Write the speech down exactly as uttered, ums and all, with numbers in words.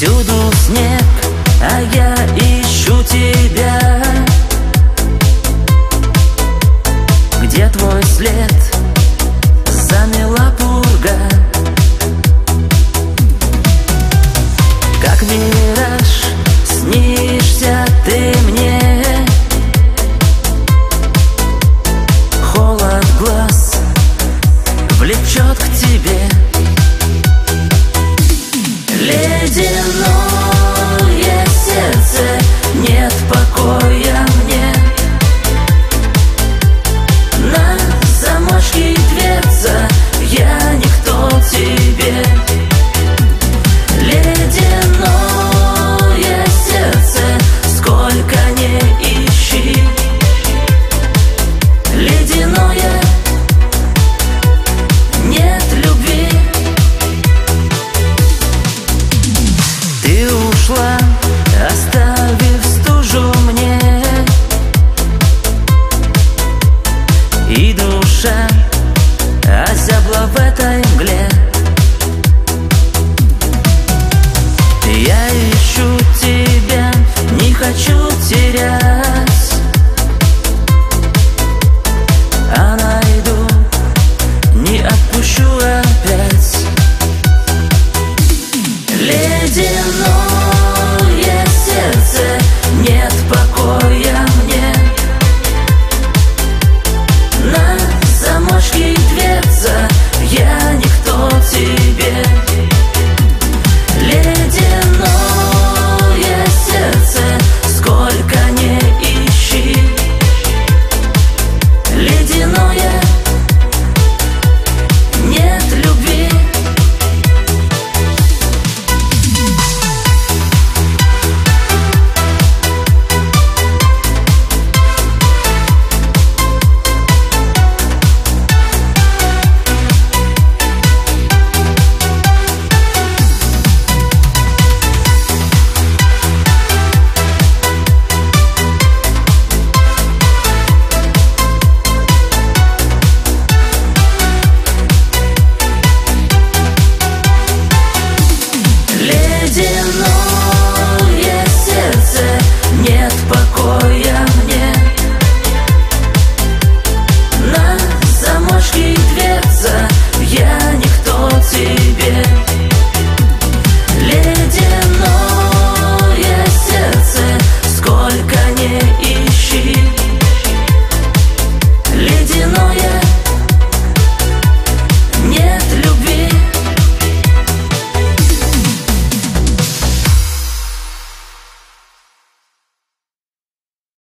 Всюду снег, а я ищу тебя. Где твой след? Замела пурга. Как мираж снишься ты мне. Холод глаз влечет к тебе. Ледяное сердце, нет покоя мне. На замочке дверца, я никто тебе. Ледяное сердце, сколько не ищи. Ледяное, нет любви. Ты ушла, оставив стужу мне, и душа озябла в этой мгле. Я ищу тебя, не хочу терять, а найду, не отпущу опять. Ледяное сердце, нет покоя мне. На замочке дверца, я никто тебе. Ледяное сердце, сколько не ищи. Ледяное, нет любви. Ледяное сердце, нет покоя мне. На замочке дверца, я никто тебе. Ледяное сердце, сколько не ищи. Ледяное, нет